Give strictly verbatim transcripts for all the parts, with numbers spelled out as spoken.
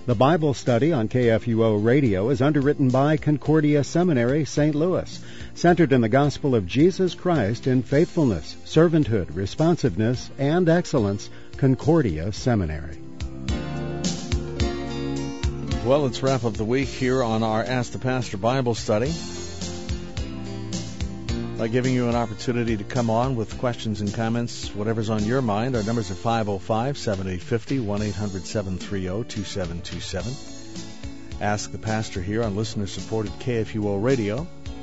The Bible study on K F U O Radio is underwritten by Concordia Seminary, Saint Louis, centered in the gospel of Jesus Christ in faithfulness, servanthood, responsiveness, and excellence. Concordia Seminary. Well, let's wrap up the week here on our Ask the Pastor Bible study by giving you an opportunity to come on with questions and comments, whatever's on your mind. Our numbers are five oh five, seven eight five oh, one eight hundred, seven three oh, two seven two seven. Ask the Pastor here on listener-supported K F U O Radio.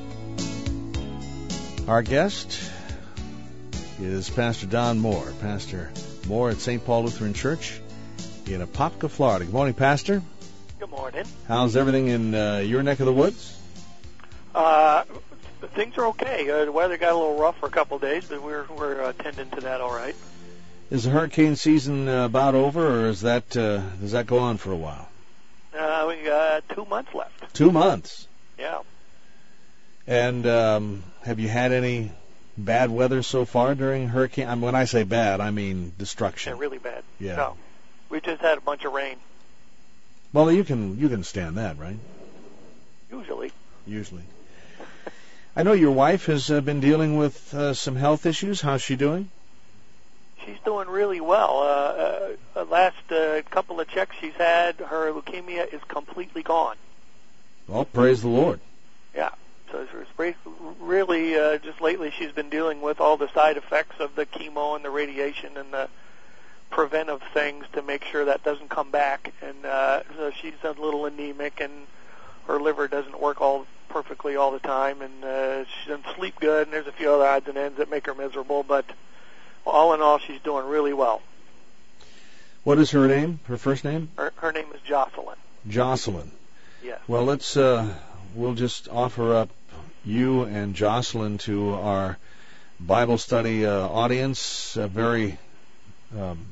Our guest is Pastor Don Moore. Pastor Moore at Saint Paul Lutheran Church in Apopka, Florida. Good morning, Pastor. Good morning. How's everything in uh, your neck of the woods? Uh... Things are okay. Uh, the weather got a little rough for a couple of days, but we're we're uh, tending to that all right. Is the hurricane season uh, about over, or is that uh, does that go on for a while? Uh, we got two months left. Two months. Yeah. And um, have you had any bad weather so far during hurricane? I mean, when I say bad, I mean destruction. Yeah, really bad. Yeah. No, we just had a bunch of rain. Well, you can you can stand that, right? Usually. Usually. I know your wife has uh, been dealing with uh, some health issues. How's she doing? She's doing really well. Uh, uh, last uh, couple of checks she's had, her leukemia is completely gone. Well, praise the Lord. Yeah. So it's really uh, just lately she's been dealing with all the side effects of the chemo and the radiation and the preventive things to make sure that doesn't come back. And uh, so she's a little anemic, and her liver doesn't work all perfectly all the time, and uh, she doesn't sleep good, and there's a few other odds and ends that make her miserable, but all in all, she's doing really well. What is her name, her first name? Her, her name is Jocelyn. Jocelyn. Yes. Well, let's, uh, we'll just offer up you and Jocelyn to our Bible study uh, audience, a very um,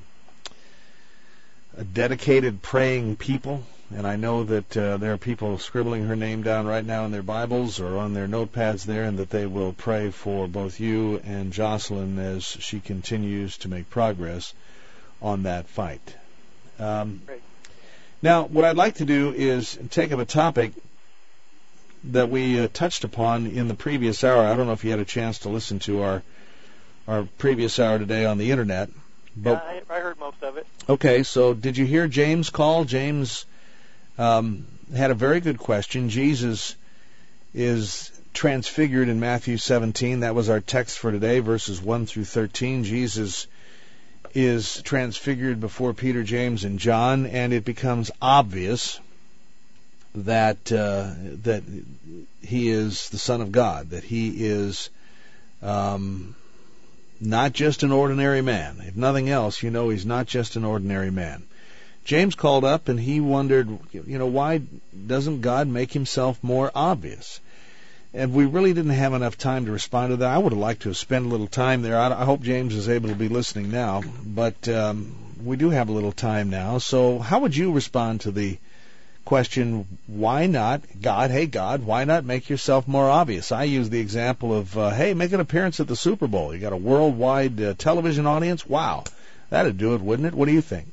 a dedicated, praying people. And I know that uh, there are people scribbling her name down right now in their Bibles or on their notepads there, and that they will pray for both you and Jocelyn as she continues to make progress on that fight. Um, now, what I'd like to do is take up a topic that we uh, touched upon in the previous hour. I don't know if you had a chance to listen to our our previous hour today on the Internet. But, yeah, I, I heard most of it. Okay, so did you hear James call? James Um, had a very good question. Jesus is transfigured in Matthew seventeen. That was our text for today, verses one through thirteen. Jesus is transfigured before Peter, James, and John, and it becomes obvious that uh, that he is the Son of God, that he is um, not just an ordinary man. If nothing else, you know he's not just an ordinary man. James called up and he wondered, you know, why doesn't God make himself more obvious? And we really didn't have enough time to respond to that. I would have liked to have spent a little time there. I hope James is able to be listening now, but um, we do have a little time now. So how would you respond to the question, why not, God, hey, God, why not make yourself more obvious? I use the example of, uh, hey, make an appearance at the Super Bowl. You got a worldwide uh, television audience? Wow, that'd do it, wouldn't it? What do you think?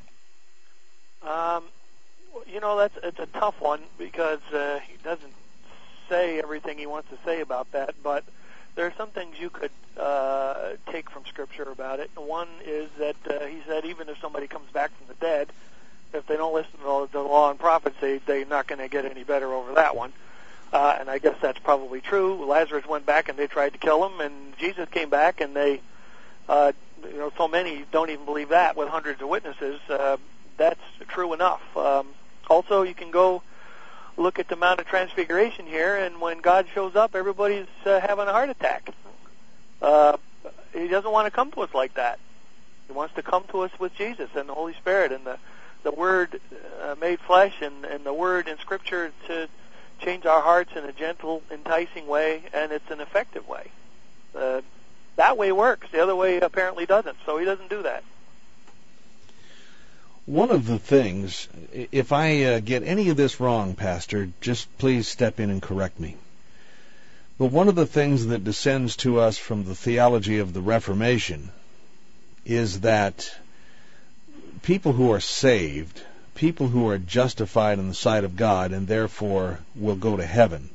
Um, you know, that's it's a tough one because uh, he doesn't say everything he wants to say about that, but there are some things you could uh, take from Scripture about it. One is that uh, he said even if somebody comes back from the dead, if they don't listen to the law and prophets, they, they're not going to get any better over that one. Uh, and I guess that's probably true. Lazarus went back and they tried to kill him, and Jesus came back and they, uh, you know, so many don't even believe that with hundreds of witnesses. Uh, That's true enough. Um, also, you can go look at the Mount of Transfiguration here, and when God shows up, everybody's uh, having a heart attack. Uh, he doesn't want to come to us like that. He wants to come to us with Jesus and the Holy Spirit and the, the Word uh, made flesh and, and the Word in Scripture to change our hearts in a gentle, enticing way, and it's an effective way. Uh, that way works. The other way apparently doesn't, so he doesn't do that. One of the things, if I uh, get any of this wrong, Pastor, just please step in and correct me. But one of the things that descends to us from the theology of the Reformation is that people who are saved people who are justified in the sight of God and therefore will go to heaven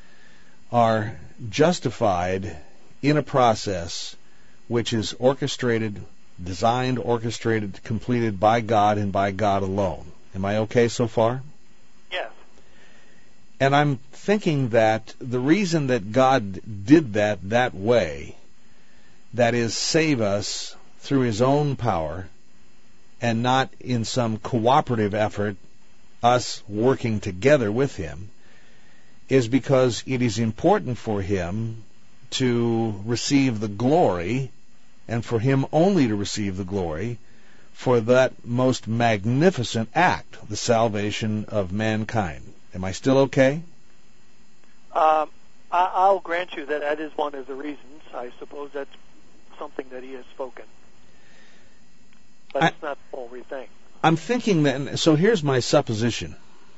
are justified in a process which is orchestrated, designed, orchestrated, completed by God and by God alone. Am I okay so far? Yes. And I'm thinking that the reason that God did that that way, that is, save us through His own power and not in some cooperative effort, us working together with Him, is because it is important for Him to receive the glory, and for Him only to receive the glory, for that most magnificent act, the salvation of mankind. Am I still okay? Um, I, I'll grant you that that is one of the reasons. I suppose that's something that He has spoken. But I, it's not the whole thing. I'm thinking that, so here's my supposition.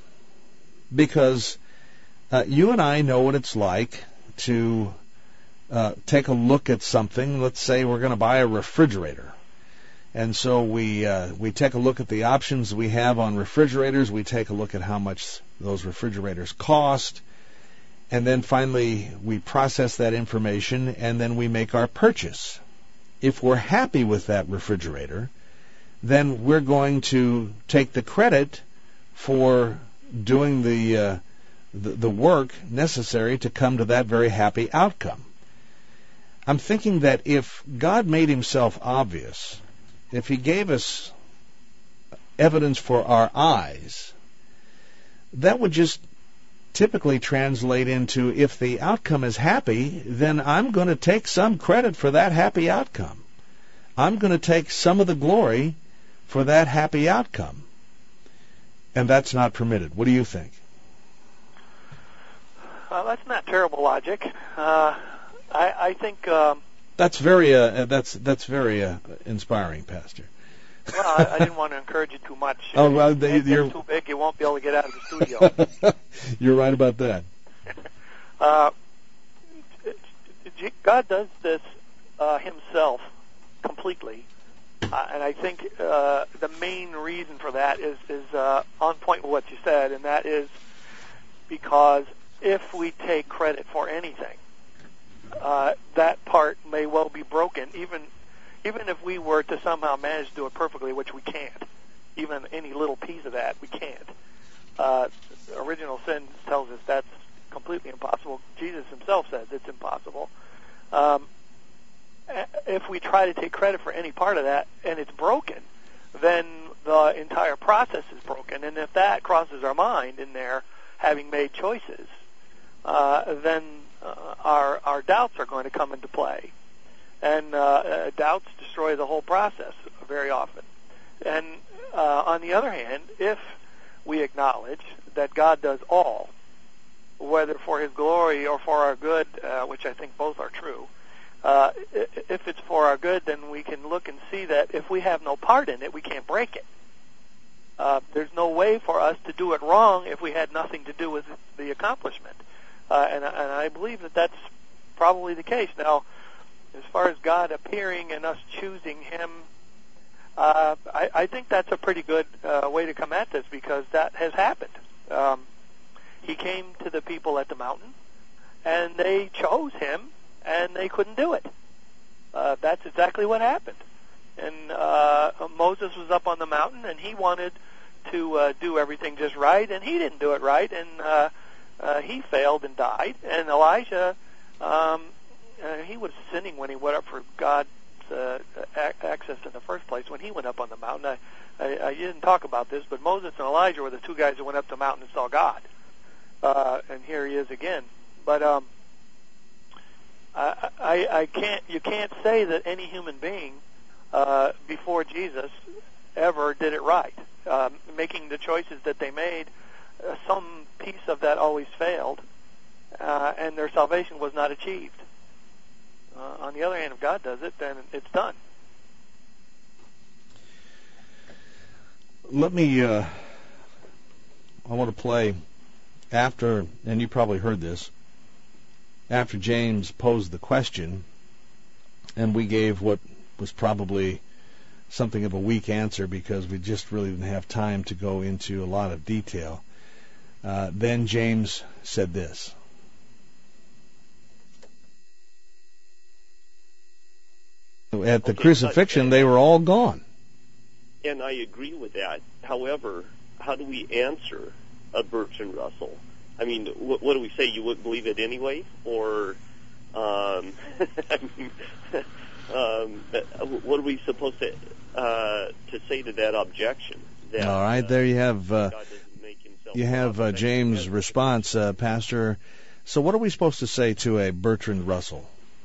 Because uh, you and I know what it's like to uh, take a look at something. Let's say we're going to buy a refrigerator. And so we uh, we take a look at the options we have on refrigerators. We take a look at how much those refrigerators cost. And then finally we process that information and then we make our purchase. If we're happy with that refrigerator, then we're going to take the credit for doing the, uh, the the work necessary to come to that very happy outcome. I'm thinking that if God made Himself obvious, if He gave us evidence for our eyes, that would just typically translate into, if the outcome is happy, then I'm going to take some credit for that happy outcome. I'm going to take some of the glory for that happy outcome. And that's not permitted. What do you think? Well, that's not terrible logic. Uh, I, I think um, that's very uh, that's that's very uh, inspiring, Pastor. Well, I, I didn't want to encourage you too much. Oh well, they, if you're it's too big, you won't be able to get out of the studio. You're right about that. uh, God does this uh, Himself completely, uh, and I think uh, the main reason for that is is uh, on point with what you said, and that is because if we take credit for anything, uh, that part may well be broken, even even if we were to somehow manage to do it perfectly, which we can't. Even any little piece of that, we can't. Uh, original sin tells us that's completely impossible. Jesus Himself says it's impossible. Um, if we try to take credit for any part of that and it's broken, then the entire process is broken. And if that crosses our mind in there, having made choices, uh, then uh, our our doubts are going to come into play. And uh, uh, doubts destroy the whole process very often. And uh, on the other hand, if we acknowledge that God does all, whether for His glory or for our good, uh, which I think both are true, uh, if it's for our good, then we can look and see that if we have no part in it, we can't break it. Uh, there's no way for us to do it wrong if we had nothing to do with the accomplishment. Uh, and, and I believe that that's probably the case. Now, as far as God appearing and us choosing Him, uh, I, I think that's a pretty good uh, way to come at this, because that has happened. Um, he came to the people at the mountain, and they chose Him, and they couldn't do it. Uh, that's exactly what happened. And uh, Moses was up on the mountain, and he wanted to uh, do everything just right, and he didn't do it right, and uh, uh, he failed and died. And Elijah, um, uh, he was sinning when he went up for God's uh, access in the first place, when he went up on the mountain. I, I, I didn't talk about this, but Moses and Elijah were the two guys who went up the mountain and saw God. Uh, and here he is again. But um, I, I, I can't. You can't say that any human being uh, before Jesus ever did it right. Uh, making the choices that they made, uh, some piece of that always failed, uh, and their salvation was not achieved. Uh, on the other hand, if God does it, then it's done. Let me. Uh, I want to play after, and you probably heard this. After James posed the question, and we gave what was probably something of a weak answer because we just really didn't have time to go into a lot of detail. Uh, then James said this. At the Okay, crucifixion, they were all gone. And I agree with that. However, how do we answer a Bertrand Russell? I mean, what, what do we say? You wouldn't believe it anyway? Or, um, I mean, um, what are we supposed to uh, to say to that objection? That, all right, there you have uh, you have uh, James' response, uh, Pastor. So what are we supposed to say to a Bertrand Russell?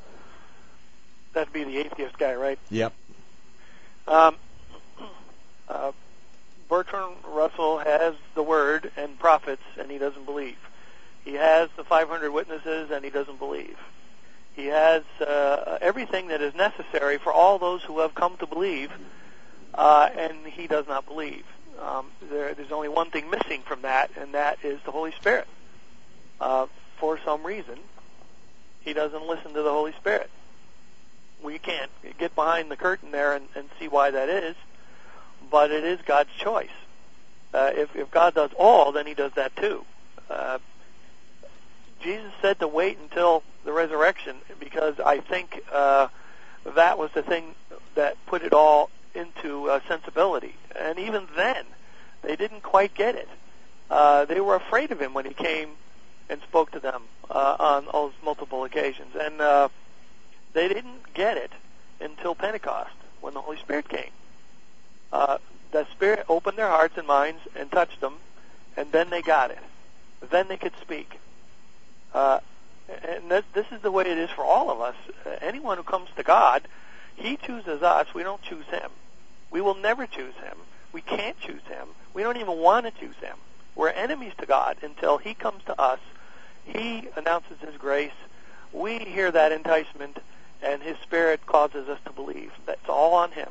That'd be the atheist guy, right? Yep. Um, uh, Bertrand Russell has the Word and prophets, and he doesn't believe. He has the five hundred witnesses, and he doesn't believe. He has uh, everything that is necessary for all those who have come to believe, uh, and he does not believe. Um, there, there's only one thing missing from that, and that is the Holy Spirit. Uh, for some reason, he doesn't listen to the Holy Spirit. We can't get behind the curtain there and, and see why that is, but it is God's choice. Uh, if, if God does all, then he does that too. Uh, Jesus said to wait until the resurrection because I think uh, that was the thing that put it all into uh, sensibility. And even then, they didn't quite get it. Uh, they were afraid of him when he came and spoke to them uh, on those multiple occasions. And uh, they didn't get it until Pentecost, when the Holy Spirit came. Uh, the Spirit opened their hearts and minds and touched them, and then they got it. Then they could speak. Uh, and this, this is the way it is for all of us. Uh, anyone who comes to God, he chooses us. We don't choose him. We will never choose him. We can't choose him. We don't even want to choose him. We're enemies to God until he comes to us. He announces his grace. We hear that enticement, and his Spirit causes us to believe. That's all on him.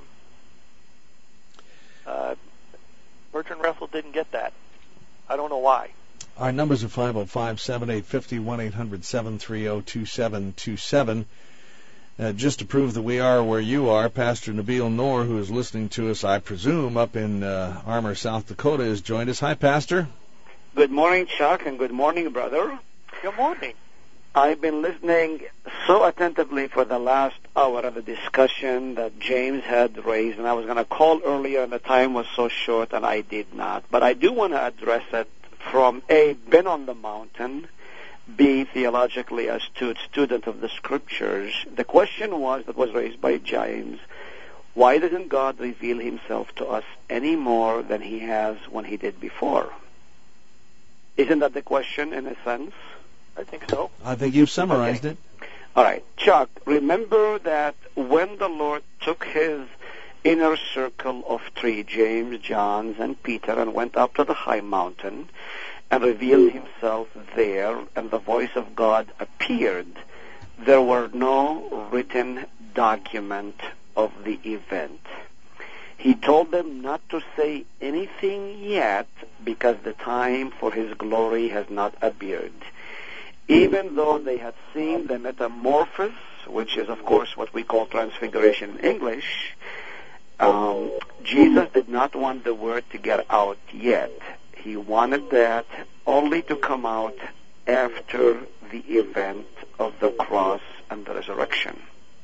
Uh, Bertrand Russell didn't get that. I don't know why. Our numbers are five oh five, seven eight five oh, one eight hundred, seven three oh, two seven two seven. Uh, just to prove that we are where you are, Pastor Nabil Noor, who is listening to us, I presume, up in uh, Armour, South Dakota, has joined us. Hi, Pastor. Good morning, Chuck, and good morning, brother. Good morning. I've been listening so attentively for the last hour of the discussion that James had raised, and I was going to call earlier, and the time was so short, and I did not. But I do want to address it from A, been on the mountain, B, theologically astute student of the Scriptures. The question was, that was raised by James, why doesn't God reveal himself to us any more than he has when he did before? Isn't that the question, in a sense? I think so. I think you've summarized okay. it. All right. Chuck, remember that when the Lord took his inner circle of three, James, John, and Peter, and went up to the high mountain and revealed himself there, and the voice of God appeared, there were no written document of the event. He told them not to say anything yet because the time for his glory has not appeared. Even though they had seen the metamorphosis, which is, of course, what we call transfiguration in English, um, Jesus did not want the word to get out yet. He wanted that only to come out after the event of the cross and the resurrection.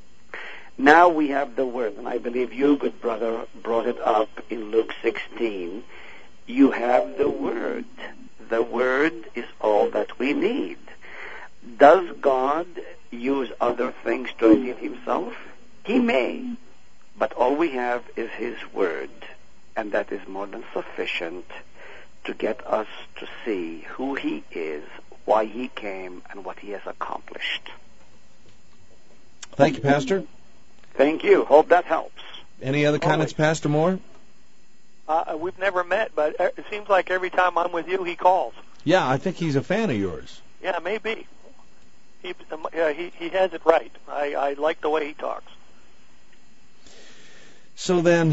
Now we have the word, and I believe you, good brother, brought it up in Luke sixteen. You have the word. The word is all that we need. Does God use other things to reveal himself? He may, but all we have is his word, and that is more than sufficient to get us to see who he is, why he came, and what he has accomplished. Thank you, Pastor. Thank you. Hope that helps. Any other comments, Pastor Moore? Uh, we've never met, but it seems like every time I'm with you, he calls. Yeah, I think he's a fan of yours. Yeah, maybe. He, um, yeah, he, he has it right. I, I like the way he talks. So then,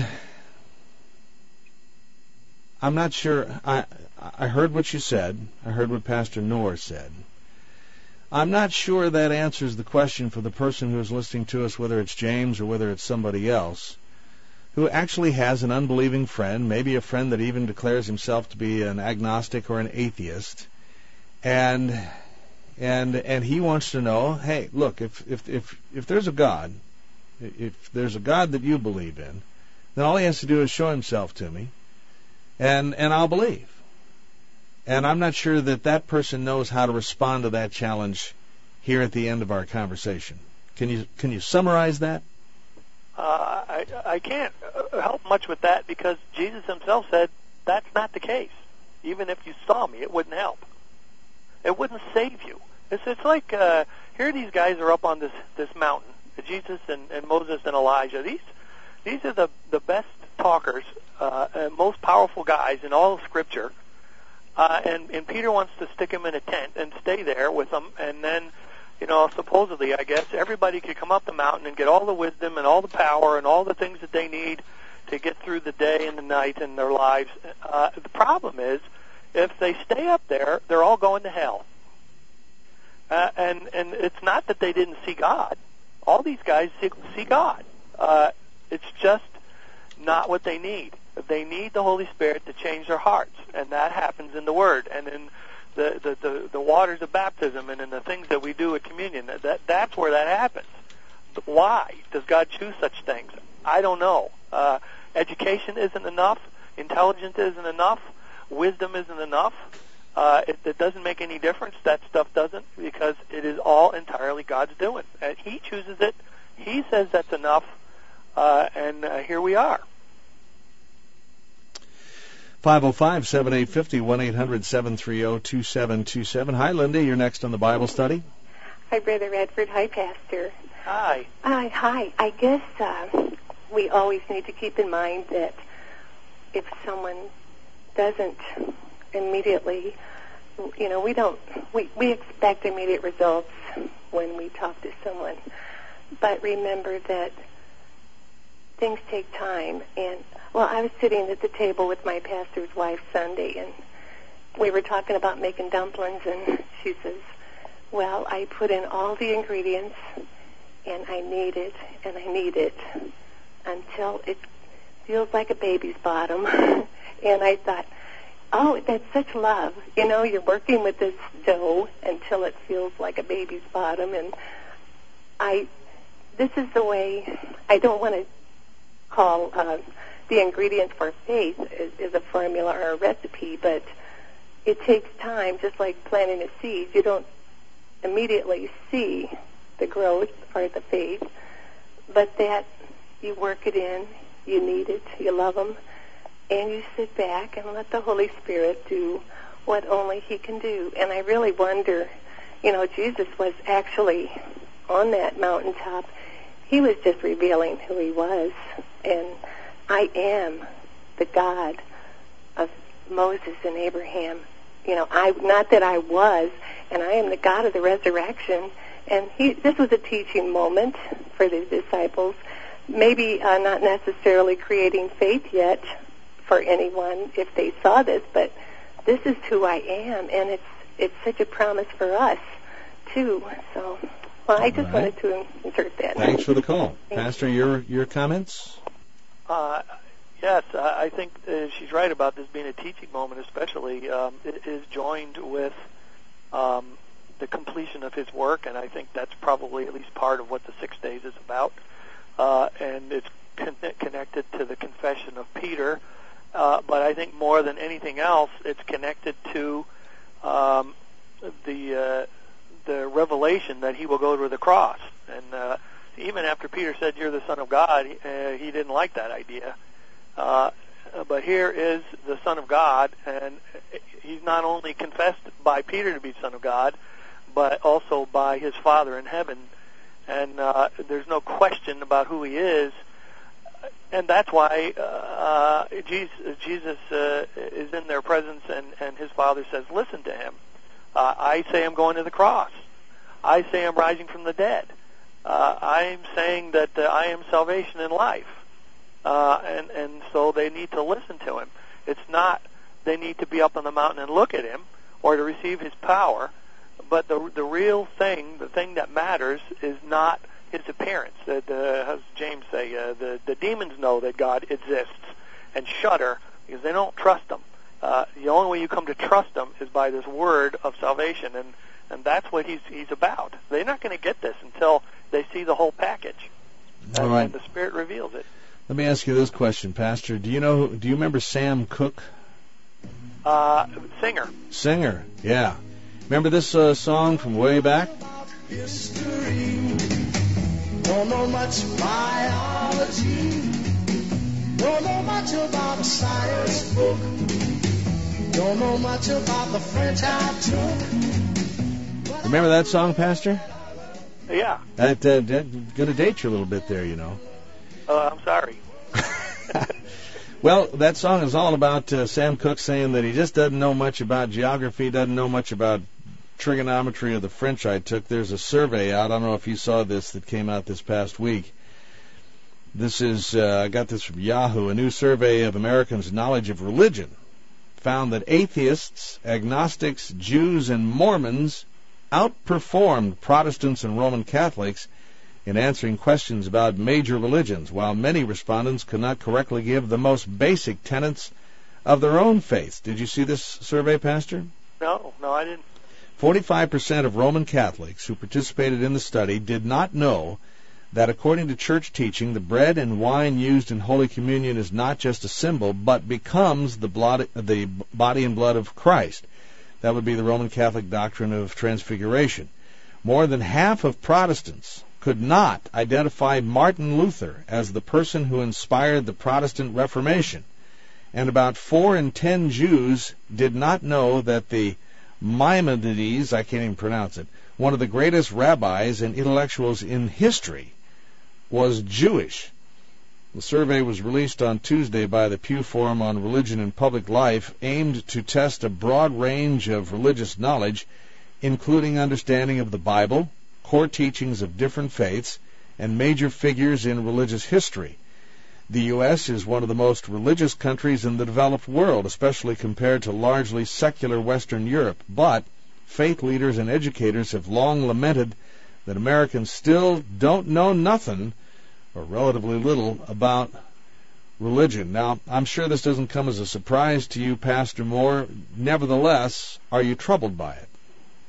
I'm not sure. I I heard what you said. I heard what Pastor Noor said. I'm not sure that answers the question for the person who's listening to us, whether it's James or whether it's somebody else, who actually has an unbelieving friend, maybe a friend that even declares himself to be an agnostic or an atheist, and and and he wants to know, hey, look, if if if if there's a God, if there's a God that you believe in, then all he has to do is show himself to me, and and I'll believe. And I'm not sure that that person knows how to respond to that challenge here at the end of our conversation. Can you can you summarize that? Uh, I, I can't help much with that because Jesus himself said that's not the case. Even if you saw me, it wouldn't help. It wouldn't save you. It's, it's like uh, here these guys are up on this, this mountain, Jesus and, and Moses and Elijah. These these are the, the best talkers, uh, and most powerful guys in all of Scripture. Uh, and, and Peter wants to stick him in a tent and stay there with them, and then, you know, supposedly, I guess, everybody could come up the mountain and get all the wisdom and all the power and all the things that they need to get through the day and the night in their lives. Uh, the problem is, if they stay up there, they're all going to hell. Uh, and, and it's not that they didn't see God. All these guys see, see God. Uh, it's just not what they need. They need the Holy Spirit to change their hearts, and that happens in the Word and in the, the, the, the waters of baptism and in the things that we do at communion. That, that's where that happens. But why does God choose such things? I don't know. Uh, education isn't enough. Intelligence isn't enough. Wisdom isn't enough. Uh, it, it doesn't make any difference. That stuff doesn't, because it is all entirely God's doing. And He chooses it. He says that's enough, uh, and uh, here we are. five oh five, seven eight five oh, one eight hundred, seven three oh, two seven two seven. Hi, Linda. You're next on the Bible study. Hi, Brother Redford. Hi, Pastor. Hi. Hi. Hi. I guess uh, we always need to keep in mind that if someone doesn't immediately, you know, we don't, we, we expect immediate results when we talk to someone. But remember that things take time. And, well, I was sitting at the table with my pastor's wife Sunday, and we were talking about making dumplings, and she says, well, I put in all the ingredients, and I knead it, and I knead it until it feels like a baby's bottom. And I thought, oh, that's such love. You know, you're working with this dough until it feels like a baby's bottom. And I, this is the way, I don't want to call uh, the ingredients for faith is, is a formula or a recipe, but it takes time, just like planting a seed. You don't immediately see the growth or the faith, but that you work it in, you need it, you love them, and you sit back and let the Holy Spirit do what only He can do. And I really wonder, you know, Jesus was actually on that mountaintop. He was just revealing who He was. And I am the God of Moses and Abraham. You know, I not that I was, and I am the God of the resurrection. And he, this was a teaching moment for the disciples. Maybe uh, not necessarily creating faith yet for anyone if they saw this, but this is who I am, and it's it's such a promise for us too. So, well, I just right. wanted to insert that. Thanks for the call, Pastor. Your your comments? Uh, yes, uh, I think uh, she's right about this being a teaching moment, especially. Um, it is joined with um, the completion of His work, and I think that's probably at least part of what the six days is about. Uh, and it's con- connected to the confession of Peter. Uh, but I think more than anything else, it's connected to um, the uh, the revelation that He will go to the cross. And uh, even after Peter said, "You're the Son of God," he, uh, he didn't like that idea. Uh, but here is the Son of God, and He's not only confessed by Peter to be Son of God, but also by His Father in heaven. And uh, there's no question about who He is. And that's why uh, Jesus, Jesus uh, is in their presence, and, and His Father says, listen to Him. Uh, I say I'm going to the cross. I say I'm rising from the dead. Uh, I'm saying that uh, I am salvation and life. Uh, and, and so they need to listen to Him. It's not they need to be up on the mountain and look at Him or to receive His power, but the, the real thing, the thing that matters, is not his appearance. The, the, how does James say? Uh, the, the demons know that God exists and shudder because they don't trust him. Uh, the only way you come to trust him is by this word of salvation, and, and that's what he's, he's about. They're not going to get this until they see the whole package. And, All right. and the Spirit reveals it. Let me ask you this question, Pastor. Do you know? Do you remember Sam Cooke? Uh, singer. Singer, yeah. Remember this uh, song from way back? History. Don't know much biology. Don't know much about a science book. Don't know much about the French I took. Remember that song, Pastor? Yeah. That, uh, that gonna date you a little bit there, you know. Uh, I'm sorry. Well, that song is all about uh, Sam Cooke saying that he just doesn't know much about geography, doesn't know much about trigonometry or the French I took. There's a survey out. I don't know if you saw this that came out this past week. This is, uh, I got this from Yahoo. A new survey of Americans' knowledge of religion found that atheists, agnostics, Jews, and Mormons outperformed Protestants and Roman Catholics in answering questions about major religions, while many respondents could not correctly give the most basic tenets of their own faiths. Did you see this survey, Pastor? No, no, I didn't. forty-five percent of Roman Catholics who participated in the study did not know that according to church teaching, the bread and wine used in Holy Communion is not just a symbol, but becomes the, blood, the body and blood of Christ. That would be the Roman Catholic doctrine of transfiguration. More than half of Protestants could not identify Martin Luther as the person who inspired the Protestant Reformation. And about four in ten Jews did not know that the Maimonides, I can't even pronounce it, one of the greatest rabbis and intellectuals in history, was Jewish. The survey was released on Tuesday by the Pew Forum on Religion and Public Life, aimed to test a broad range of religious knowledge, including understanding of the Bible, core teachings of different faiths, and major figures in religious history. The U S is one of the most religious countries in the developed world, especially compared to largely secular Western Europe, but faith leaders and educators have long lamented that Americans still don't know nothing, or relatively little, about religion. Now, I'm sure this doesn't come as a surprise to you, Pastor Moore. Nevertheless, are you troubled by it?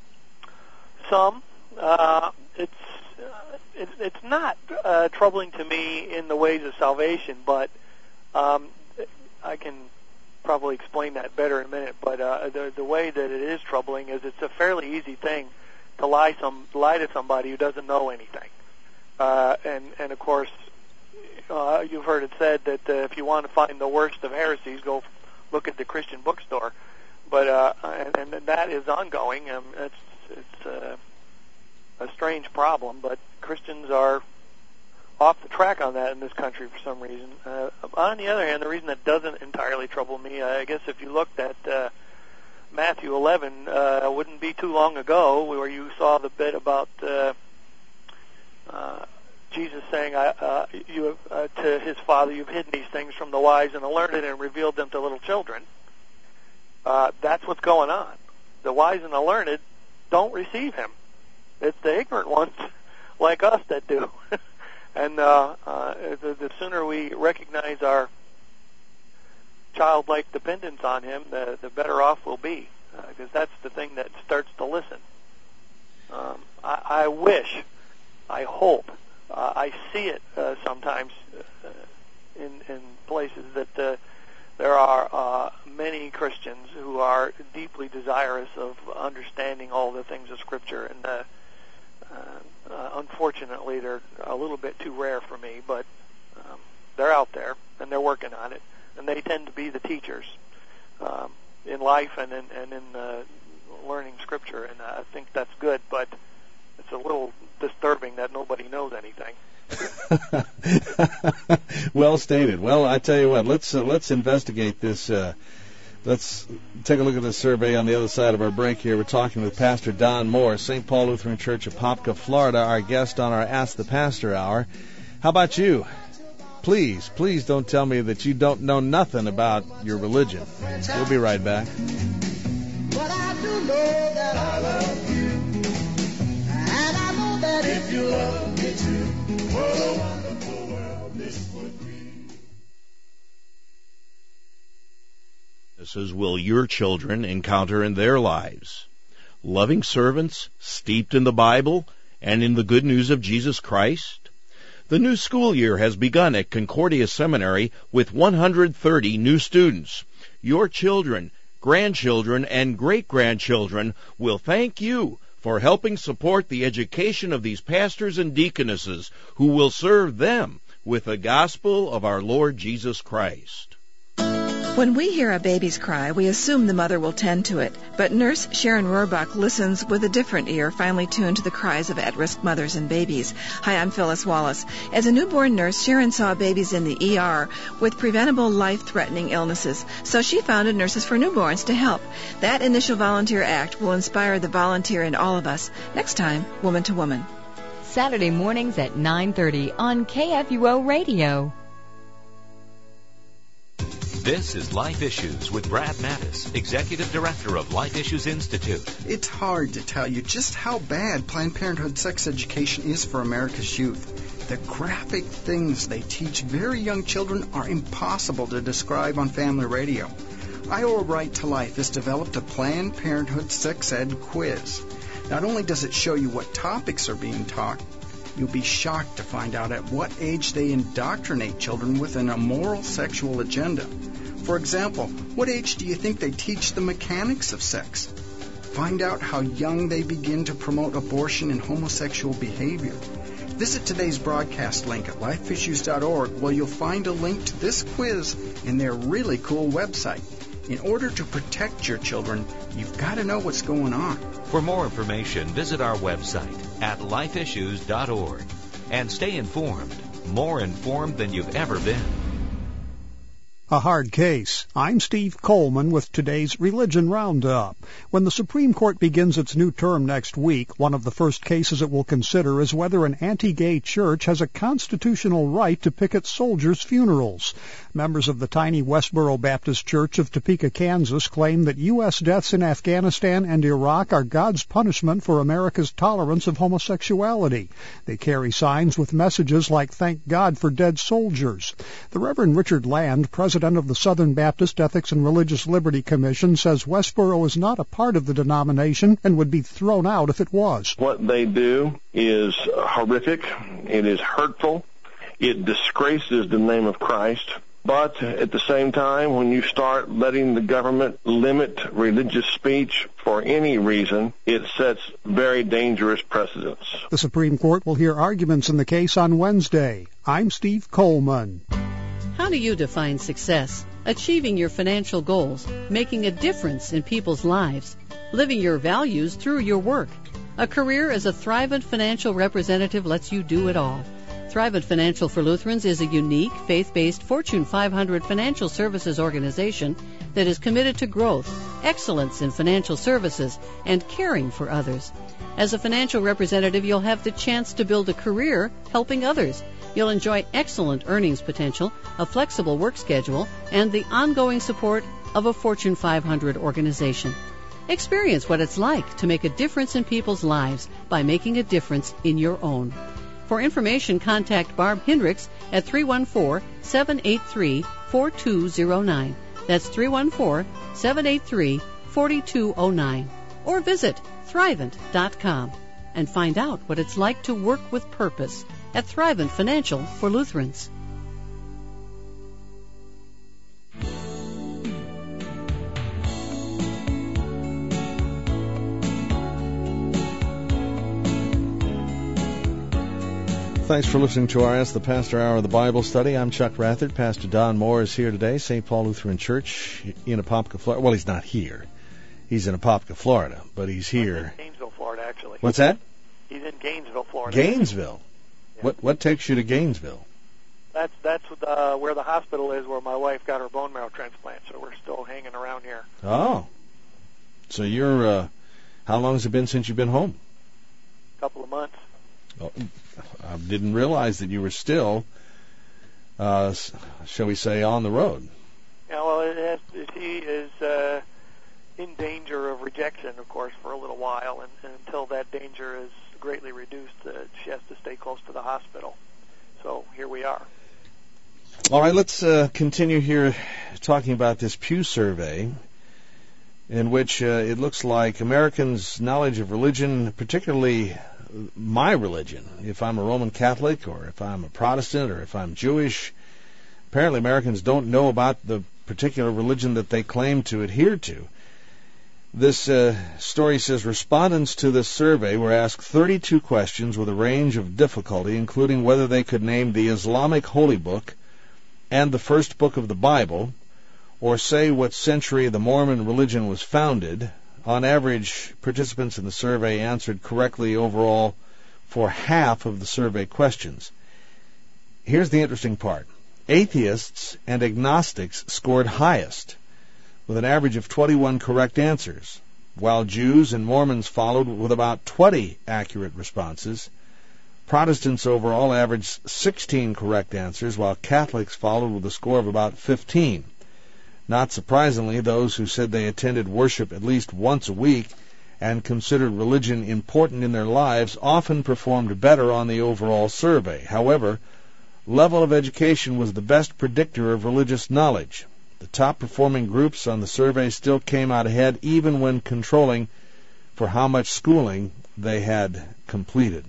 Some. Uh, it's uh, it, it's not uh, troubling to me in the ways of salvation, but um, I can probably explain that better in a minute. But uh, the the way that it is troubling is it's a fairly easy thing to lie some lie to somebody who doesn't know anything. Uh, and and of course, uh, you've heard it said that uh, if you want to find the worst of heresies, go look at the Christian bookstore. But uh, and, and that is ongoing. Um, it's it's uh, a strange problem, but Christians are off the track on that in this country for some reason. Uh, on the other hand, the reason that doesn't entirely trouble me, uh, I guess if you looked at uh, Matthew eleven, uh, it wouldn't be too long ago where you saw the bit about uh, uh, Jesus saying I, uh, you, uh, to his Father, you've hidden these things from the wise and the learned and revealed them to little children. Uh, that's what's going on. The wise and the learned don't receive him. It's the ignorant ones like us that do. and uh, uh, the, the sooner we recognize our childlike dependence on him, the, the better off we'll be, because uh, that's the thing that starts to listen. Um, I, I wish, I hope, uh, I see it uh, sometimes uh, in, in places that uh, there are uh, many Christians who are deeply desirous of understanding all the things of Scripture, and uh, uh, uh, unfortunately they're a little bit too rare for me, but um, they're out there, and they're working on it, and they tend to be the teachers um, in life and in, and in uh, learning Scripture, and I think that's good, but it's a little disturbing that nobody knows anything. Well stated. Well, I tell you what, let's uh, let's investigate this. Uh, let's take a look at this survey on the other side of our break here. We're talking with Pastor Don Moore, Saint Paul Lutheran Church of Popka, Florida, our guest on our Ask the Pastor Hour. How about you? Please, please don't tell me that you don't know nothing about your religion. We'll be right back. But I do know that I love you, and I know that that if you love me too, what a wonderful world this would be. This will your children encounter in their lives. Loving servants, steeped in the Bible and in the good news of Jesus Christ. The new school year has begun at Concordia Seminary with one hundred thirty new students. Your children, grandchildren, and great-grandchildren will thank you for helping support the education of these pastors and deaconesses who will serve them with the gospel of our Lord Jesus Christ. When we hear a baby's cry, we assume the mother will tend to it. But Nurse Sharon Rohrbach listens with a different ear, finely tuned to the cries of at-risk mothers and babies. Hi, I'm Phyllis Wallace. As a newborn nurse, Sharon saw babies in the E R with preventable life-threatening illnesses. So she founded Nurses for Newborns to help. That initial volunteer act will inspire the volunteer in all of us. Next time, Woman to Woman. Saturday mornings at nine thirty on K F U O Radio. This is Life Issues with Brad Mattis, Executive Director of Life Issues Institute. It's hard to tell you just how bad Planned Parenthood sex education is for America's youth. The graphic things they teach very young children are impossible to describe on family radio. Iowa Right to Life has developed a Planned Parenthood sex ed quiz. Not only does it show you what topics are being taught, you'll be shocked to find out at what age they indoctrinate children with an immoral sexual agenda. For example, what age do you think they teach the mechanics of sex? Find out how young they begin to promote abortion and homosexual behavior. Visit today's broadcast link at life issues dot org, where you'll find a link to this quiz in their really cool website. In order to protect your children, you've got to know what's going on. For more information, visit our website at life issues dot org and stay informed, more informed than you've ever been. A hard case. I'm Steve Coleman with today's Religion Roundup. When the Supreme Court begins its new term next week, one of the first cases it will consider is whether an anti-gay church has a constitutional right to picket soldiers' funerals. Members of the tiny Westboro Baptist Church of Topeka, Kansas, claim that U S deaths in Afghanistan and Iraq are God's punishment for America's tolerance of homosexuality. They carry signs with messages like, "Thank God for dead soldiers." The Reverend Richard Land, president of the Southern Baptist Ethics and Religious Liberty Commission, says Westboro is not a part of the denomination and would be thrown out if it was. What they do is horrific. It is hurtful. It disgraces the name of Christ. But at the same time, when you start letting the government limit religious speech for any reason, it sets very dangerous precedents. The Supreme Court will hear arguments in the case on Wednesday. I'm Steve Coleman. How do you define success? Achieving your financial goals, making a difference in people's lives, living your values through your work. A career as a Thrivent Financial representative lets you do it all. Thrivent Financial for Lutherans is a unique, faith-based Fortune five hundred financial services organization that is committed to growth, excellence in financial services, and caring for others. As a financial representative, you'll have the chance to build a career helping others. You'll enjoy excellent earnings potential, a flexible work schedule, and the ongoing support of a Fortune five hundred organization. Experience what it's like to make a difference in people's lives by making a difference in your own. For information, contact Barb Hendricks at three one four, seven eight three, four two zero nine. That's three one four, seven eight three, four two zero nine. Or visit thrivent dot com and find out what it's like to work with purpose at Thrivent Financial for Lutherans. Thanks for listening to our Ask the Pastor Hour of the Bible Study. I'm Chuck Rathard. Pastor Don Moore is here today, Saint Paul Lutheran Church in Apopka, Florida. Well, he's not here. He's in Apopka, Florida, but he's here. He's in Gainesville, Florida, actually. What's that? He's in Gainesville, Florida. Gainesville? Yeah. What What takes you to Gainesville? That's that's uh, where the hospital is, where my wife got her bone marrow transplant. So we're still hanging around here. Oh, so you're. Uh, how long has it been since you've been home? A couple of months. Oh, I didn't realize that you were still, uh, shall we say, on the road. Yeah, well, it has, he is. Uh, in danger of rejection, of course, for a little while, and, and until that danger is greatly reduced, uh, she has to stay close to the hospital. So here we are. All right, let's uh, continue here talking about this Pew survey, in which uh, it looks like Americans' knowledge of religion, particularly my religion, if I'm a Roman Catholic or if I'm a Protestant or if I'm Jewish, apparently Americans don't know about the particular religion that they claim to adhere to. This uh, story says respondents to this survey were asked thirty-two questions with a range of difficulty, including whether they could name the Islamic Holy Book and the first book of the Bible, or say what century the Mormon religion was founded. On average, participants in the survey answered correctly overall for half of the survey questions. Here's the interesting part. Atheists and agnostics scored highest, with an average of twenty-one correct answers, while Jews and Mormons followed with about twenty accurate responses. Protestants overall averaged sixteen correct answers, while Catholics followed with a score of about fifteen. Not surprisingly, those who said they attended worship at least once a week and considered religion important in their lives often performed better on the overall survey. However, level of education was the best predictor of religious knowledge. The top-performing groups on the survey still came out ahead even when controlling for how much schooling they had completed.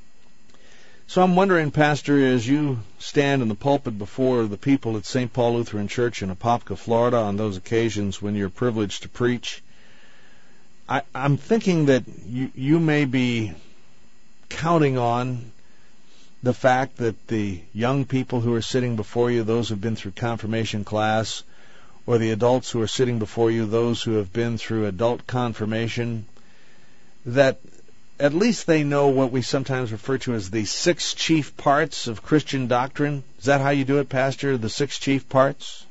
So I'm wondering, Pastor, as you stand in the pulpit before the people at Saint Paul Lutheran Church in Apopka, Florida, on those occasions when you're privileged to preach, I, I'm thinking that you, you may be counting on the fact that the young people who are sitting before you, those who have been through confirmation class, or the adults who are sitting before you, those who have been through adult confirmation, that at least they know what we sometimes refer to as the six chief parts of Christian doctrine. Is that how you do it, Pastor, the six chief parts?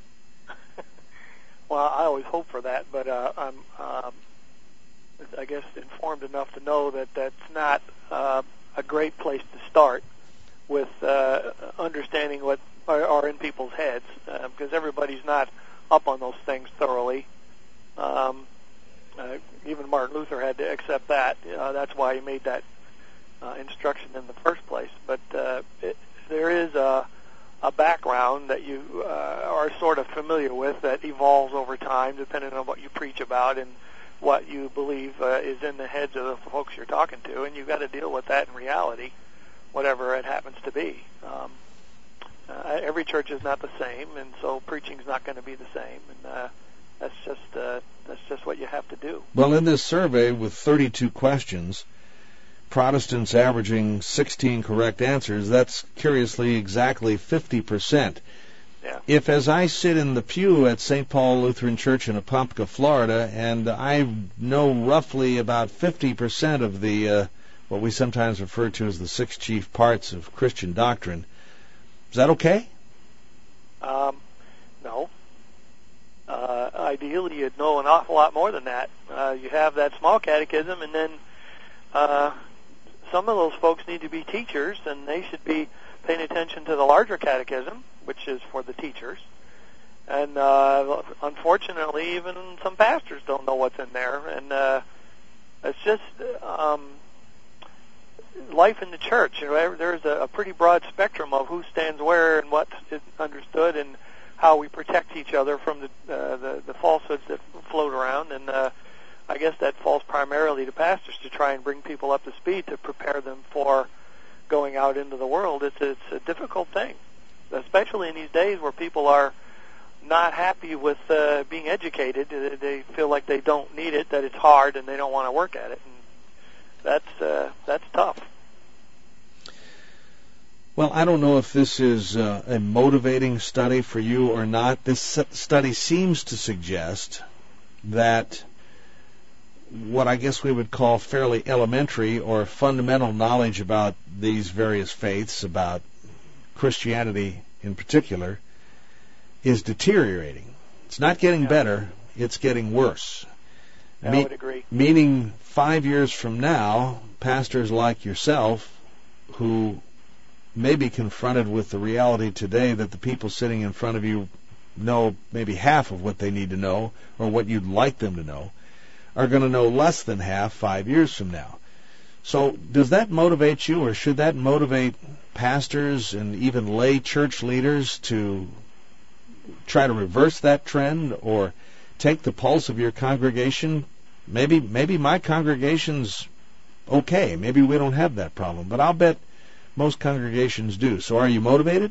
Well, I always hope for that, but uh, I'm, um, I guess, informed enough to know that that's not uh, a great place to start with uh, understanding what are, are in people's heads, uh, because everybody's not up on those things thoroughly. Um, uh, even Martin Luther had to accept that. Uh, that's why he made that uh, instruction in the first place. But uh, it, there is a, a background that you uh, are sort of familiar with that evolves over time, depending on what you preach about and what you believe uh, is in the heads of the folks you're talking to, and you've got to deal with that in reality, whatever it happens to be. Um, uh, every church is not the same, and so preaching's not going to be the same, and uh, that's just uh, that's just what you have to do. Well, in this survey with thirty-two questions, Protestants averaging sixteen correct answers, that's curiously exactly fifty percent. Yeah. If, as I sit in the pew at Saint Paul Lutheran Church in Apopka, Florida, and I know roughly about fifty percent of the uh, what we sometimes refer to as the six chief parts of Christian doctrine, is that okay? Um, no. Uh, ideally, you'd know an awful lot more than that. Uh, you have that small catechism, and then uh, some of those folks need to be teachers, and they should be paying attention to the larger catechism, which is for the teachers. And uh, unfortunately, even some pastors don't know what's in there. And uh, it's just um, life in the church. You know, there's a, a pretty broad spectrum of who stands where and what is understood, and how we protect each other from the uh, the, the falsehoods that float around. And uh, I guess that falls primarily to pastors to try and bring people up to speed to prepare them for going out into the world. It's it's a difficult thing, especially in these days where people are not happy with uh, being educated. They feel like they don't need it, that it's hard, and they don't want to work at it. And that's uh, that's tough. Well, I don't know if this is uh, a motivating study for you or not. This study seems to suggest that what I guess we would call fairly elementary or fundamental knowledge about these various faiths, about Christianity in particular, is deteriorating. It's not getting yeah. better, it's getting worse. I Me- would agree. Meaning five years from now, pastors like yourself who may be confronted with the reality today that the people sitting in front of you know maybe half of what they need to know or what you'd like them to know, are going to know less than half five years from now. So does that motivate you, or should that motivate pastors and even lay church leaders to try to reverse that trend or take the pulse of your congregation? Maybe maybe my congregation's okay. Maybe we don't have that problem, but I'll bet most congregations do. So are you motivated?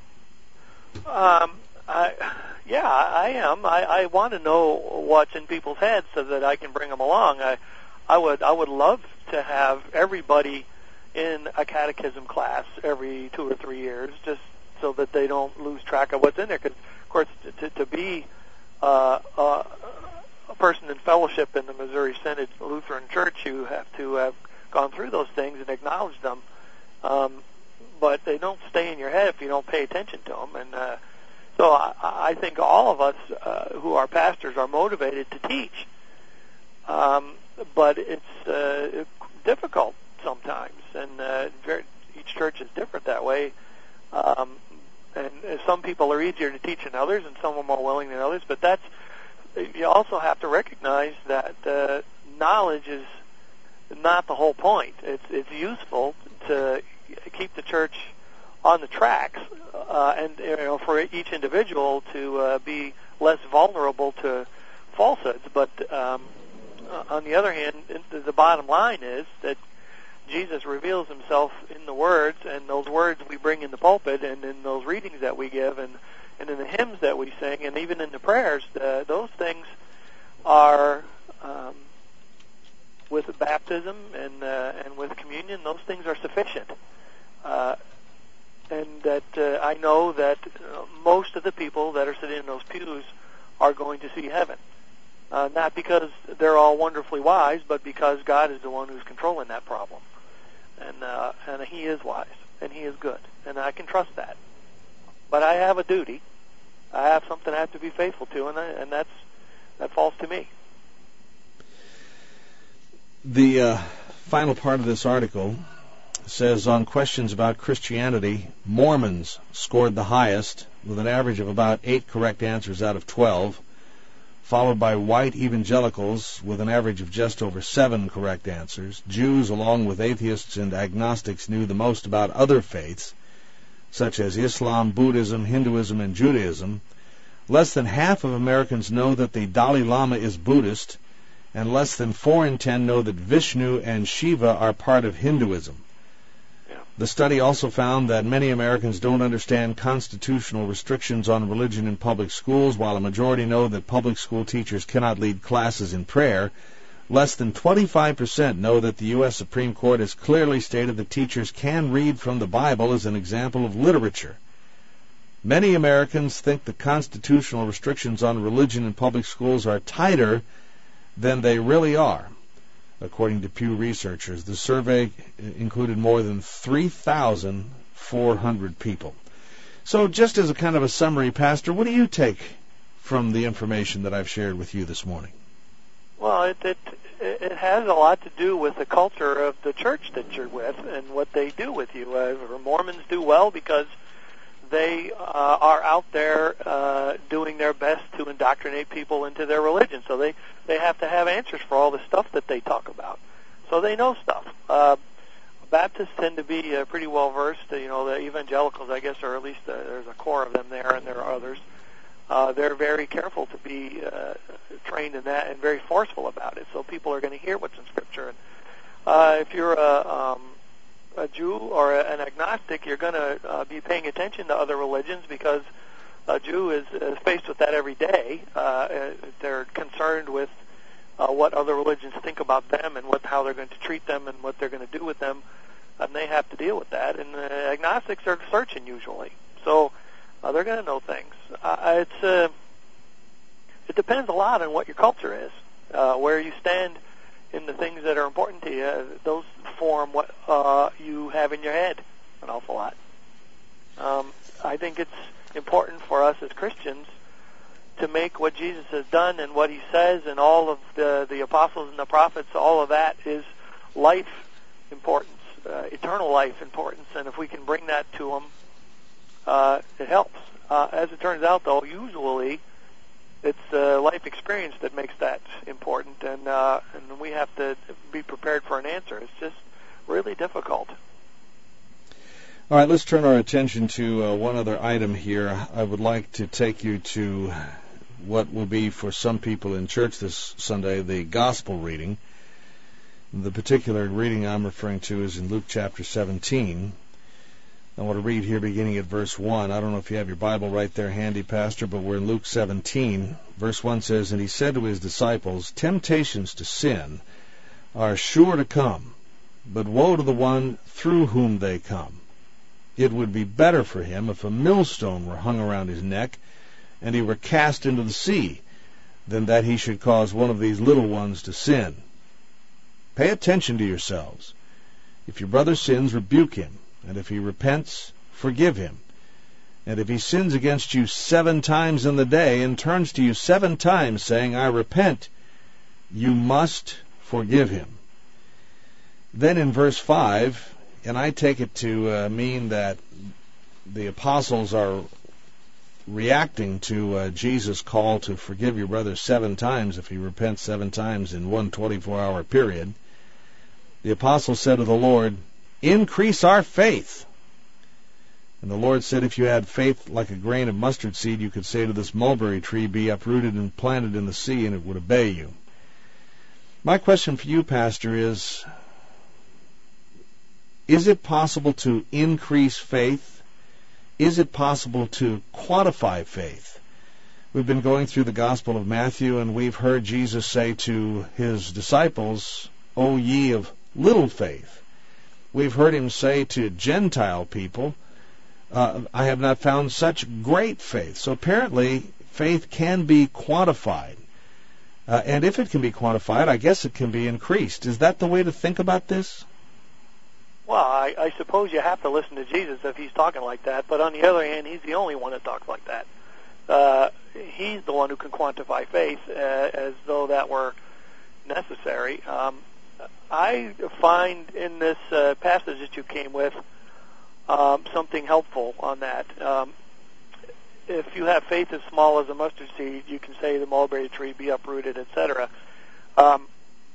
Um, I, yeah, I am. I, I want to know what's in people's heads so that I can bring them along. I, I would, I would love to have everybody in a catechism class every two or three years, just so that they don't lose track of what's in there. Because, of course, to, to be uh, uh, a person in fellowship in the Missouri Synod Lutheran Church, you have to have gone through those things and acknowledged them. Um, but they don't stay in your head if you don't pay attention to them. And uh, so I, I think all of us uh, who are pastors are motivated to teach. Um, but it's uh, difficult sometimes, and uh, very, each church is different that way. Um, and uh, some people are easier to teach than others, and some are more willing than others. But that's you also have to recognize that uh, knowledge is not the whole point. It's it's useful to keep the church on the tracks, uh, and you know, for each individual to uh, be less vulnerable to falsehoods. But um, on the other hand, the bottom line is that Jesus reveals himself in the words, and those words we bring in the pulpit, and in those readings that we give, and, and in the hymns that we sing, and even in the prayers. Uh, those things are, um, with baptism and uh, and with communion, those things are sufficient. Uh, and that uh, I know that uh, most of the people that are sitting in those pews are going to see heaven. Uh, not because they're all wonderfully wise, but because God is the one who's controlling that problem. And uh, and he is wise, and he is good, and I can trust that. But I have a duty. I have something I have to be faithful to, and I, and that's that falls to me. The uh, final part of this article says, on questions about Christianity, Mormons scored the highest with an average of about eight correct answers out of twelve, followed by white evangelicals with an average of just over seven correct answers. Jews, along with atheists and agnostics, knew the most about other faiths, such as Islam, Buddhism, Hinduism, and Judaism. Less than half of Americans know that the Dalai Lama is Buddhist, and less than four in ten know that Vishnu and Shiva are part of Hinduism. The study also found that many Americans don't understand constitutional restrictions on religion in public schools. While a majority know that public school teachers cannot lead classes in prayer, less than twenty-five percent know that the U S Supreme Court has clearly stated that teachers can read from the Bible as an example of literature. Many Americans think the constitutional restrictions on religion in public schools are tighter than they really are. According to Pew researchers, the survey included more than three thousand four hundred people. So just as a kind of a summary, Pastor, what do you take from the information that I've shared with you this morning? Well, it, it, it has a lot to do with the culture of the church that you're with and what they do with you. Uh, Mormons do well because they uh, are out there uh, doing their best to indoctrinate people into their religion. So they, they have to have answers for all the stuff that they talk about. So they know stuff. Uh, Baptists tend to be uh, pretty well versed. You know, the evangelicals, I guess, or at least uh, there's a core of them there, and there are others. Uh, they're very careful to be uh, trained in that and very forceful about it. So people are going to hear what's in Scripture. And uh, if you're a um, a Jew or an agnostic, you're going to uh, be paying attention to other religions because a Jew is, is faced with that every day. Uh, they're concerned with uh, what other religions think about them and what how they're going to treat them and what they're going to do with them, and they have to deal with that. And uh, agnostics are searching usually, so uh, they're going to know things. Uh, it's uh, it depends a lot on what your culture is, uh, where you stand in the things that are important to you. Those form what uh, you have in your head an awful lot. Um, I think it's important for us as Christians to make what Jesus has done and what he says and all of the, the apostles and the prophets, all of that is life importance, uh, eternal life importance, and if we can bring that to them, uh, it helps. Uh, as it turns out, though, usually it's uh, life experience that makes that important, and uh, and we have to be prepared for an answer. It's just really difficult. All right, let's turn our attention to uh, one other item here. I would like to take you to what will be for some people in church this Sunday, the gospel reading. The particular reading I'm referring to is in Luke chapter seventeen. I want to read here beginning at verse one. I don't know if you have your Bible right there handy, Pastor, but we're in Luke seventeen. Verse one says, "And he said to his disciples, Temptations to sin are sure to come, but woe to the one through whom they come. It would be better for him if a millstone were hung around his neck, and he were cast into the sea, than that he should cause one of these little ones to sin. Pay attention to yourselves. If your brother sins, rebuke him, and if he repents, forgive him. And if he sins against you seven times in the day, and turns to you seven times, saying, I repent, you must forgive him." Then in verse five, and I take it to uh, mean that the apostles are reacting to uh, Jesus' call to forgive your brother seven times if he repents seven times in one twenty-four hour period. The apostles said to the Lord, "Increase our faith." And the Lord said, if you had faith like a grain of mustard seed, you could say to this mulberry tree, be uprooted and planted in the sea, and it would obey you. My question for you, Pastor, is, is it possible to increase faith? Is it possible to quantify faith? We've been going through the Gospel of Matthew, and we've heard Jesus say to his disciples, O ye of little faith. We've heard him say to Gentile people, uh, I have not found such great faith. So apparently, faith can be quantified. Uh, and if it can be quantified, I guess it can be increased. Is that the way to think about this? Well, I, I suppose you have to listen to Jesus if he's talking like that. But on the other hand, he's the only one that talks like that. Uh, he's the one who can quantify faith uh, as though that were necessary. Um, I find in this uh, passage that you came with um, something helpful on that. Um, if you have faith as small as a mustard seed, you can say the mulberry tree, be uprooted, et cetera. Um,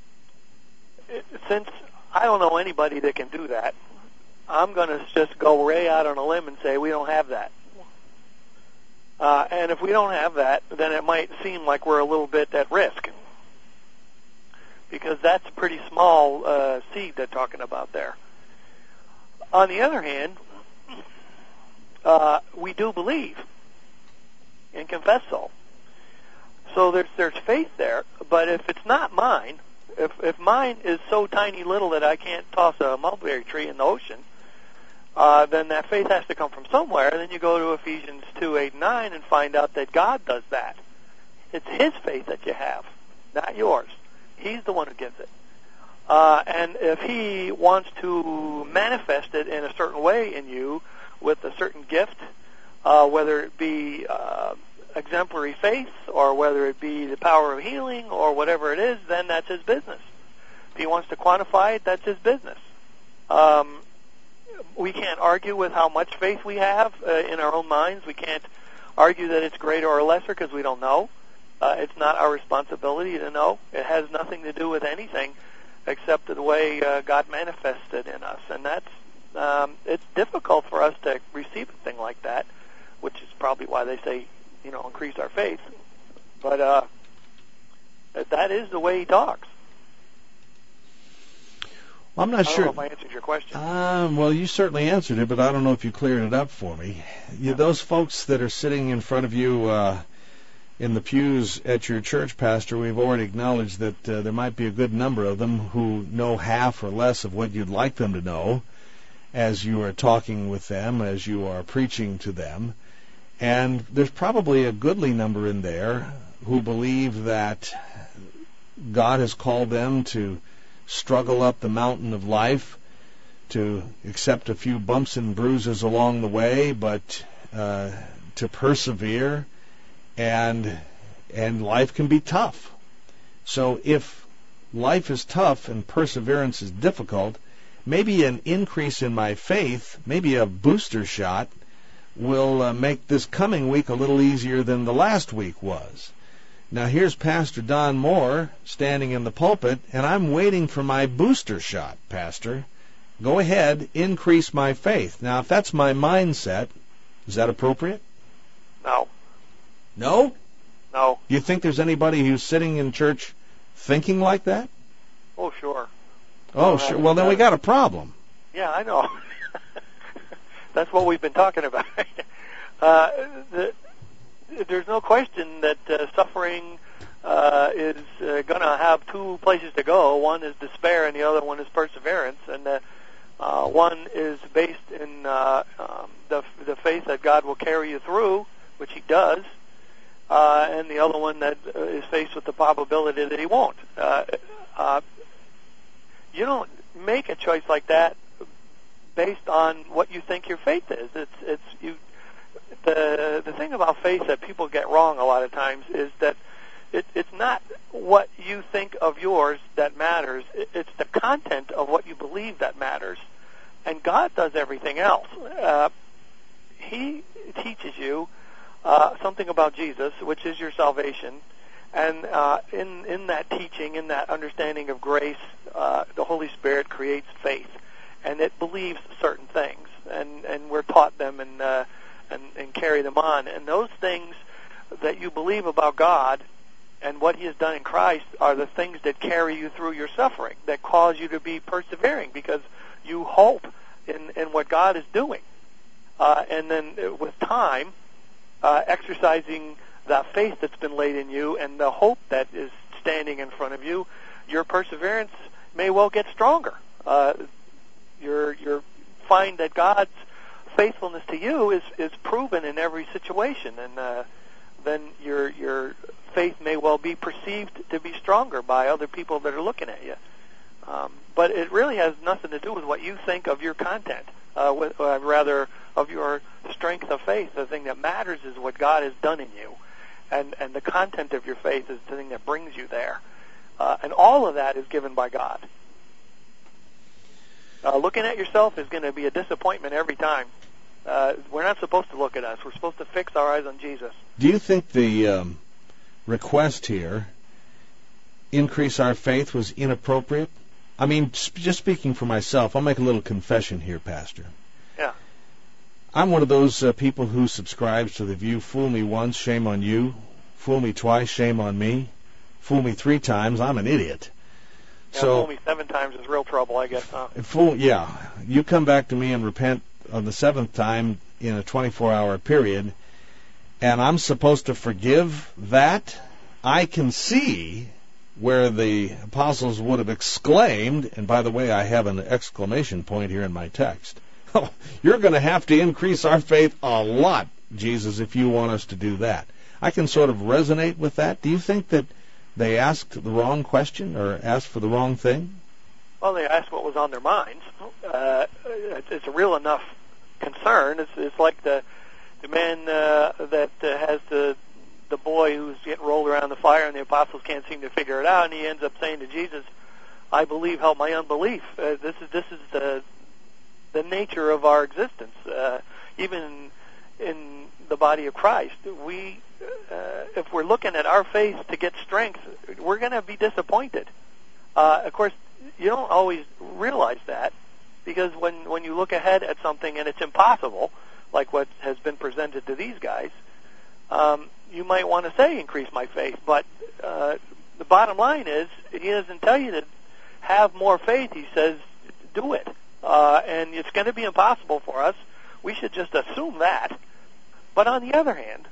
since I don't know anybody that can do that, I'm going to just go way out on a limb and say we don't have that. Uh, and if we don't have that, then it might seem like we're a little bit at risk, because that's a pretty small uh, seed they're talking about there. On the other hand, uh, we do believe and confess so. So there's there's faith there, but if it's not mine, if if mine is so tiny little that I can't toss a mulberry tree in the ocean, uh, then that faith has to come from somewhere. And then you go to Ephesians two, eight, nine and find out that God does that. It's his faith that you have, not yours. He's the one who gives it. Uh, and if he wants to manifest it in a certain way in you with a certain gift, uh, whether it be uh, exemplary faith or whether it be the power of healing or whatever it is, then that's his business. If he wants to quantify it, that's his business. Um, we can't argue with how much faith we have uh, in our own minds. We can't argue that it's greater or lesser because we don't know. Uh, it's not our responsibility to know. It has nothing to do with anything except the way uh, God manifested in us. And that's um, it's difficult for us to receive a thing like that, which is probably why they say, you know, increase our faith. But uh, that is the way he talks. Well, I'm not I sure. don't know if I answered your question. Um, well, you certainly answered it, but I don't know if you cleared it up for me. You, those folks that are sitting in front of you uh, in the pews at your church, Pastor, we've already acknowledged that uh, there might be a good number of them who know half or less of what you'd like them to know as you are talking with them, as you are preaching to them. And there's probably a goodly number in there who believe that God has called them to struggle up the mountain of life, to accept a few bumps and bruises along the way, but uh, to persevere, and and life can be tough. So if life is tough and perseverance is difficult, maybe an increase in my faith, maybe a booster shot, will uh, make this coming week a little easier than the last week was. Now here's Pastor Don Moore standing in the pulpit, and I'm waiting for my booster shot, Pastor. Go ahead, increase my faith. Now, if that's my mindset, is that appropriate? No. No? No. You think there's anybody who's sitting in church thinking like that? Oh, sure. Oh, sure. Well, then we got a problem. Yeah, I know. That's what we've been talking about. uh, the, there's no question that uh, suffering uh, is uh, going to have two places to go. One is despair, and the other one is perseverance. And uh, uh, one is based in uh, um, the the faith that God will carry you through, which He does, uh, and the other one that uh, is faced with the probability that He won't. Uh, uh, you don't make a choice like that based on what you think your faith is. It's it's you. The the thing about faith that people get wrong a lot of times is that it, it's not what you think of yours that matters. It, it's the content of what you believe that matters. And God does everything else. Uh, he teaches you uh, something about Jesus, which is your salvation. And uh, in in that teaching, in that understanding of grace, uh, the Holy Spirit creates faith, and it believes certain things, and and we're taught them and uh, and and carry them on. And those things that you believe about God and what He has done in Christ are the things that carry you through your suffering, that cause you to be persevering because you hope in in what God is doing, uh, and then with time, uh, exercising that faith that's been laid in you and the hope that is standing in front of you, your perseverance may well get stronger. Uh, you're, you're find that God's faithfulness to you is, is proven in every situation, and uh, then your your faith may well be perceived to be stronger by other people that are looking at you. Um, but it really has nothing to do with what you think of your content, uh, with, uh, rather of your strength of faith. The thing that matters is what God has done in you. And, and the content of your faith is the thing that brings you there. Uh, and all of that is given by God. Uh, looking at yourself is going to be a disappointment every time. Uh, we're not supposed to look at us. We're supposed to fix our eyes on Jesus. Do you think the um, request here, increase our faith, was inappropriate? I mean, just speaking for myself, I'll make a little confession here, Pastor. Yeah. I'm one of those uh, people who subscribes to the view, fool me once, shame on you. Fool me twice, shame on me. Fool me three times, I'm an idiot. Yeah, so, fool me seven times is real trouble, I guess, huh? Fool, yeah. You come back to me and repent on the seventh time in a twenty-four hour period, and I'm supposed to forgive that? I can see where the apostles would have exclaimed, and by the way, I have an exclamation point here in my text. Oh, you're going to have to increase our faith a lot, Jesus, if you want us to do that. I can sort of resonate with that. Do you think that they asked the wrong question or asked for the wrong thing? Well, they asked what was on their minds. Uh, it's, it's a real enough concern. It's, it's like the the man uh, that uh, has the the boy who's getting rolled around the fire, and the apostles can't seem to figure it out, and he ends up saying to Jesus, "I believe, help my unbelief." Uh, this is this is the the nature of our existence. Uh, even in the body of Christ, we, uh, if we're looking at our faith to get strength, we're going to be disappointed. Uh, of course, you don't always realize that, because when, when you look ahead at something and it's impossible, like what has been presented to these guys, um, you might want to say, increase my faith, but uh, the bottom line is, he doesn't tell you to have more faith. He says, do it. Uh, and it's going to be impossible for us. We should just assume that. But on the other hand,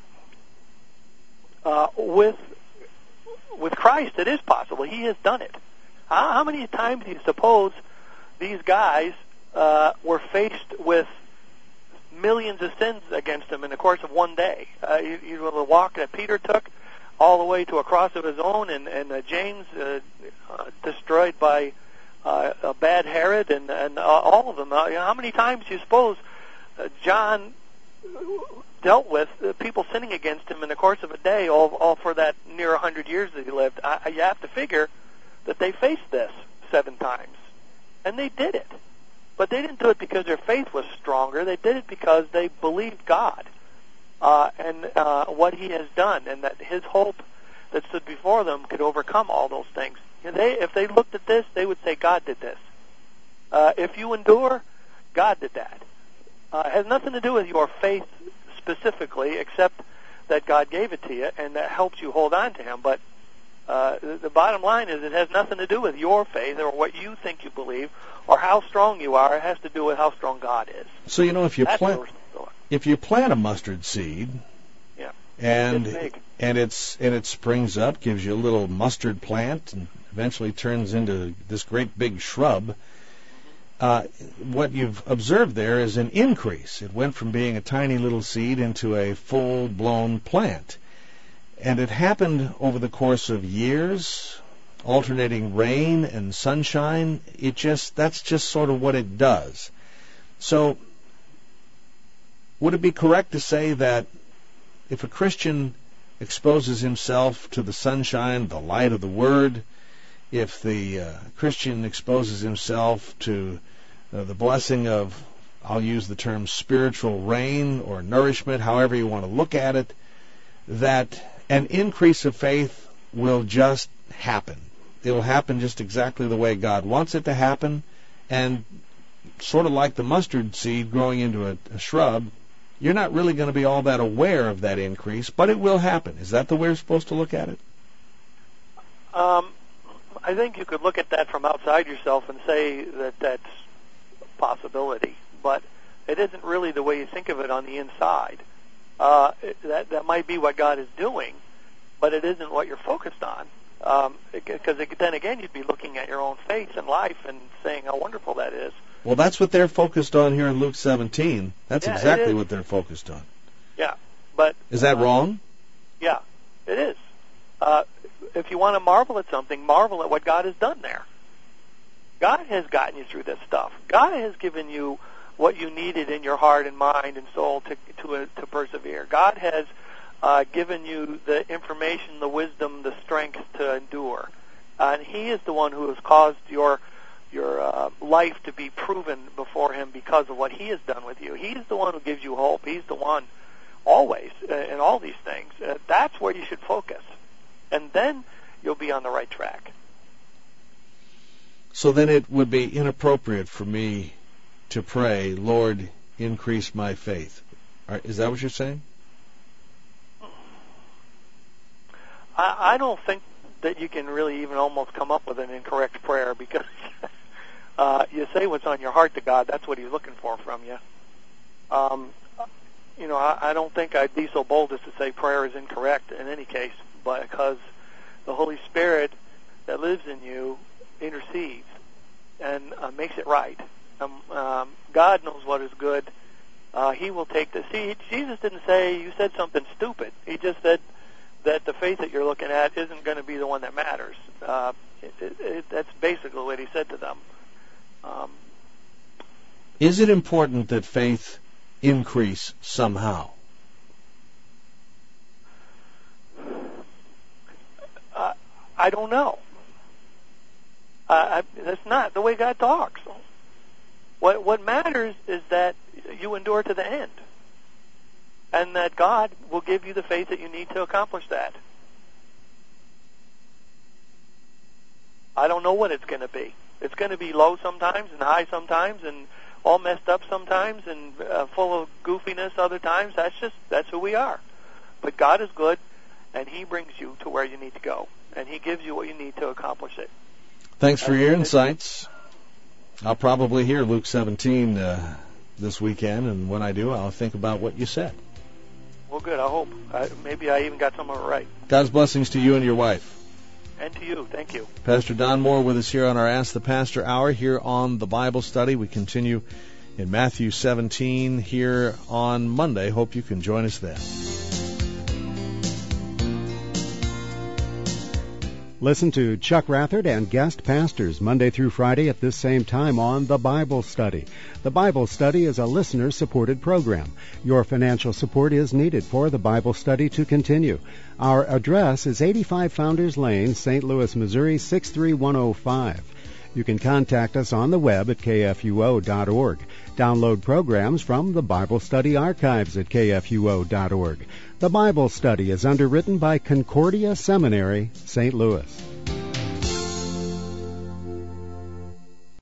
uh, with with Christ, it is possible. He has done it. How, how many times do you suppose these guys uh, were faced with millions of sins against them in the course of one day? Uh, you, you know, the walk that Peter took all the way to a cross of his own, and, and uh, James uh, uh, destroyed by Uh, a bad Herod, and, and uh, all of them. Uh, you know, how many times do you suppose uh, John dealt with uh, people sinning against him in the course of a day, all, all for that near a hundred years that he lived? I, you have to figure that they faced this seven times, and they did it. But they didn't do it because their faith was stronger. They did it because they believed God uh, and uh, what He has done, and that His hope that stood before them could overcome all those things. And they, if they looked at this, they would say, God did this. Uh, if you endure, God did that. Uh, it has nothing to do with your faith specifically, except that God gave it to you, and that helps you hold on to Him. But uh, the, the bottom line is it has nothing to do with your faith or what you think you believe or how strong you are. It has to do with how strong God is. So, you know, if you That's plant if you plant a mustard seed, yeah, and it's big. and it's and it springs up, gives you a little mustard plant, and eventually turns into this great big shrub. Uh, what you've observed there is an increase. It went from being a tiny little seed into a full-blown plant. And it happened over the course of years, alternating rain and sunshine. It just, that's just sort of what it does. So, would it be correct to say that if a Christian exposes himself to the sunshine, the light of the Word, if the uh, Christian exposes himself to uh, the blessing of, I'll use the term spiritual rain or nourishment, however you want to look at it, that an increase of faith will just happen. It will happen just exactly the way God wants it to happen, and sort of like the mustard seed growing into a, a shrub, you're not really going to be all that aware of that increase, but it will happen. Is that the way we're supposed to look at it? Um, I think you could look at that from outside yourself and say that that's a possibility, but it isn't really the way you think of it on the inside. Uh, it, that that might be what God is doing, but it isn't what you're focused on. Um, because then again, you'd be looking at your own faith and life and saying how wonderful that is. Well, that's what they're focused on here in Luke seventeen. That's yeah, exactly what they're focused on. Yeah, but is that uh, wrong? Yeah, it is. Uh, if you want to marvel at something, marvel at what God has done there. God has gotten you through this stuff. God has given you what you needed in your heart and mind and soul to to, uh, to persevere. God has uh, given you the information, the wisdom, the strength to endure. Uh, and He is the one who has caused your your uh, life to be proven before Him because of what He has done with you. He's the one who gives you hope. He's the one always uh, in all these things. Uh, that's where you should focus. And then you'll be on the right track. So then it would be inappropriate for me to pray, Lord, increase my faith. Is that what you're saying? I, I don't think that you can really even almost come up with an incorrect prayer, because uh, you say what's on your heart to God. That's what He's looking for from you. Um, you know, I, I don't think I'd be so bold as to say prayer is incorrect in any case, but because the Holy Spirit that lives in you intercedes and uh, makes it right. Um, um, God knows what is good. Uh, he will take the... See, Jesus didn't say, you said something stupid. He just said that the faith that you're looking at isn't going to be the one that matters. Uh, it, it, it, that's basically what He said to them. Um, Is it important that faith increase somehow? Uh, I don't know. Uh, I, that's not the way God talks. What what matters is that you endure to the end, and that God will give you the faith that you need to accomplish that. I don't know what it's going to be. It's going to be low sometimes and high sometimes, and all messed up sometimes, and uh, full of goofiness other times. That's just that's who we are. But God is good, and He brings you to where you need to go, and He gives you what you need to accomplish it. Thanks for your insights. I'll probably hear Luke seventeen uh, this weekend, and when I do, I'll think about what you said. Well, good. I hope. I, maybe I even got some of it right. God's blessings to you and your wife. And to you. Thank you. Pastor Don Moore with us here on our Ask the Pastor Hour here on the Bible Study. We continue in Matthew seventeen here on Monday. Hope you can join us then. Listen to Chuck Rathert and guest pastors Monday through Friday at this same time on The Bible Study. The Bible Study is a listener-supported program. Your financial support is needed for the Bible Study to continue. Our address is eighty-five Founders Lane, Saint Louis, Missouri, six three one oh five. You can contact us on the web at k f u o dot org. Download programs from the Bible Study Archives at k f u o dot org. The Bible Study is underwritten by Concordia Seminary, Saint Louis.